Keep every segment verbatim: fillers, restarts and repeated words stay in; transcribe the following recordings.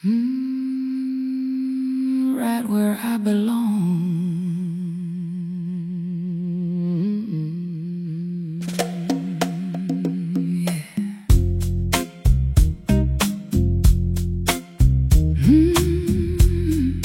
Mm, right where I belong. Yeah. Mm.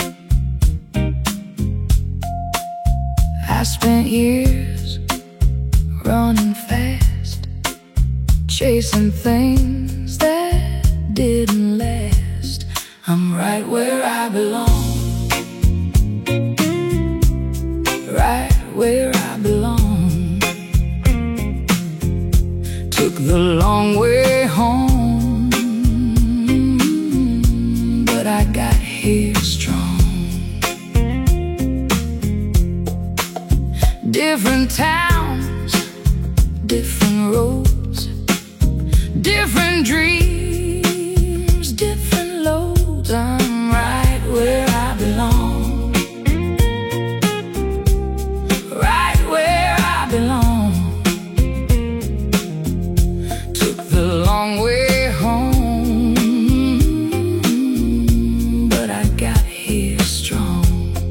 I spent years running fast, chasing things that didn't last. I'm right where I belong, right where I belong. Took the long way home, but I got here strong. Different towns, different roads, different dreams, different loads. I'm right where I belong, right where I belong. Took the long way home, but I got here strong.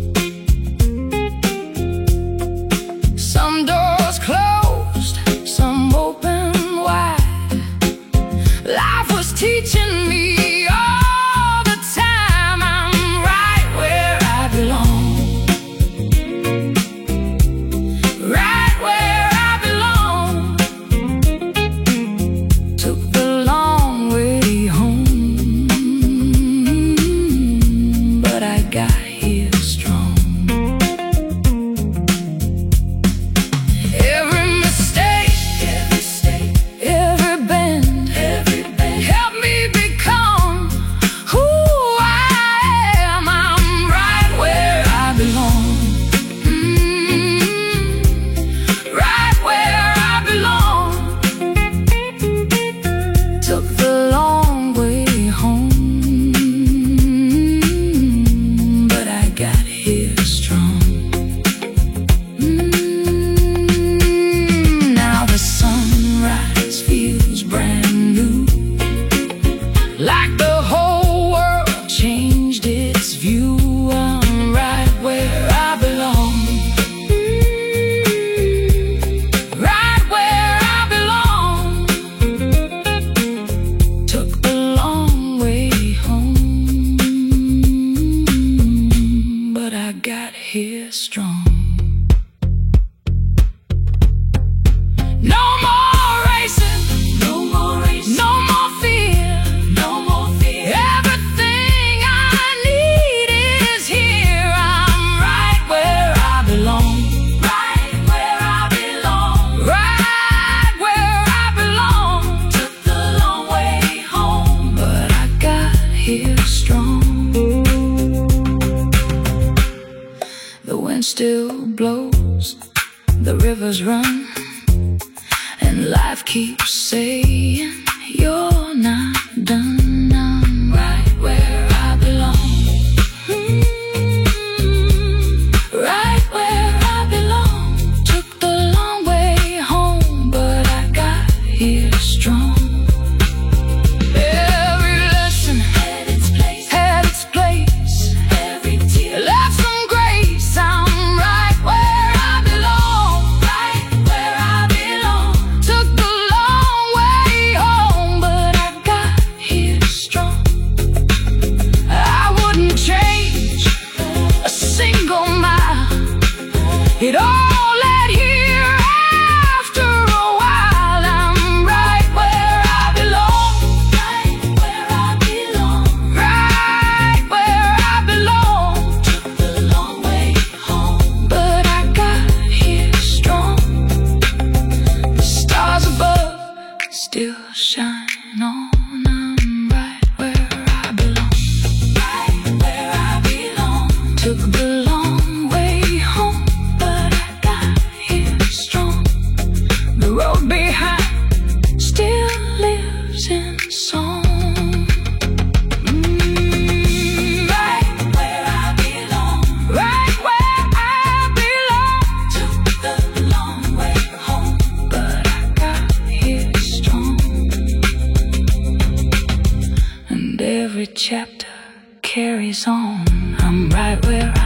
Some doors closed, some open wide. Life was teaching me all the time. I'm right where I belong, right where I belong. Took the long way home, but I got here strong. Every mistake, every mistake, every bend, every bend helped me become who I am. I'm right where I belong, mm, right where I belong. Took the long way home, but I got here strong. Mm, now the sunrise feels brand new, like the whole world changed its view. I'm right where I belong, right where I belong. Took the long way home, but I got here strong. No more racing, no more racing, no more fear, no more fear. Everything I need is here. I'm right where I belong, right where I belong, right where I belong. Took the long way home, but I got here strong. The wind still blows, the rivers run, and life keeps saying you're not done. I'm right where I belong, mm, right where I belong. Took the long way home, but I got here strong. Every lesson had its place, had its place. Every tear left some grace. I'm right where I belong, right where I belong. Took the long way home, but carries on. I'm right where